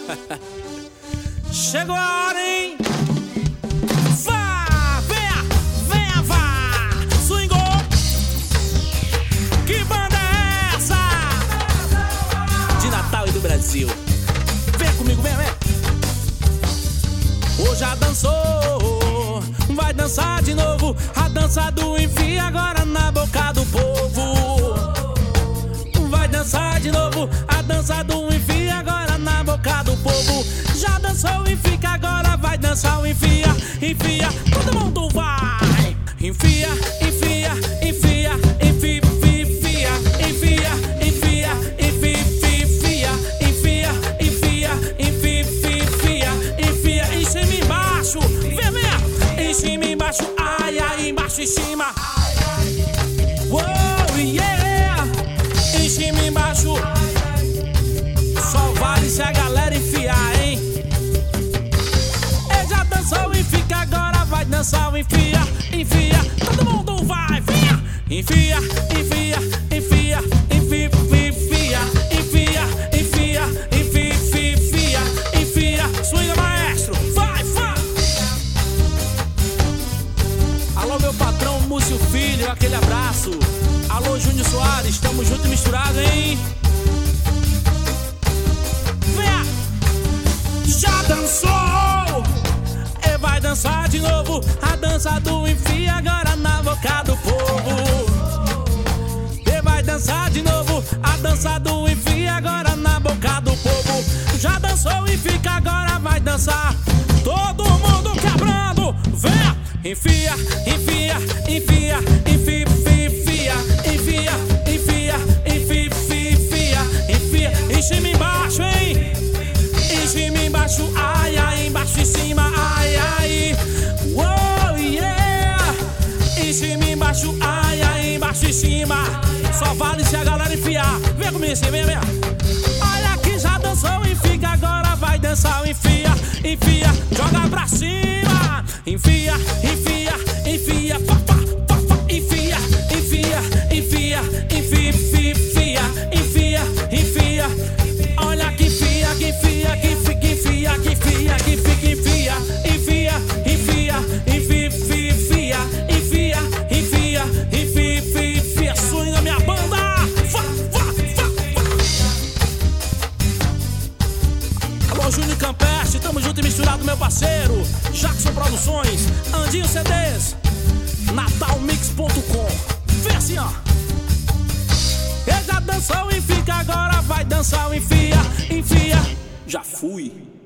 Chegou a hora, hein? Vá, venha, venha, vá. Swingou. Que banda é essa? De Natal e do Brasil. Vem comigo, vem, vem. Hoje já dançou, vai dançar de novo. A dança do enfia agora na boca do povo. Vai dançar de novo, a dança do enfia agora na boca do povo. Já dançou e fica, agora vai dançar o enfia. Enfia, todo mundo vai. Enfia, enfia, enfia, enfia, enfia, enfia, enfia, enfia, enfia, enfia, enfia, enfia, em cima e embaixo, vem, vem, em cima e embaixo, ai, ai, embaixo e cima. Uou, yeah, em cima e embaixo. Só vale se a galera enfiar, hein? Ele já dançou e fica, agora vai dançar o enfia, enfia, todo mundo vai, enfia, enfia, enfia, enfia, enfia, enfia, enfia, enfia, enfia, enfia, swinga maestro, vai, vai. Alô meu patrão Múcio Filho, aquele abraço. Alô Júnior Soares, tamo junto e misturado, hein? Já dançou, e vai dançar de novo. A dança do enfia agora na boca do povo. E vai dançar de novo, a dança do enfia agora na boca do povo. Já dançou e fica, agora vai dançar. Todo mundo quebrando, vem! Enfia, enfia, enfia, enfia, enfia, enfia, enfia, enfia, enfia, enfia, em cima e embaixo, hein? Em cima e embaixo, ai, ai, embaixo e cima, ai, ai. Uou, yeah. Em cima e embaixo, ai, ai, embaixo e cima. Só vale se a galera enfiar. Vem comigo assim, vem, vem. Olha que já dançou e fica, agora vai dançar o enfia, enfia, joga pra cima. Enfia, enfia, enfia, papá, papá, enfia, enfia, enfia, enfia, enfia, enfia, enfia. Olha que enfia, que enfia, que fica, enfia, que enfia, que fica, enfia, enfia, enfia, enfia, enfia, enfia, enfia, enfia, enfia, swinga minha banda. Vá, vá, vá, vá. Alô Júnior Campeste, tamo junto e misturado, meu parceiro. Jackson Produções, Andinho CDs, natalmix.com. Vem assim, ó. Ele já dançou e fica, agora vai dançar o enfia, enfia. Já fui.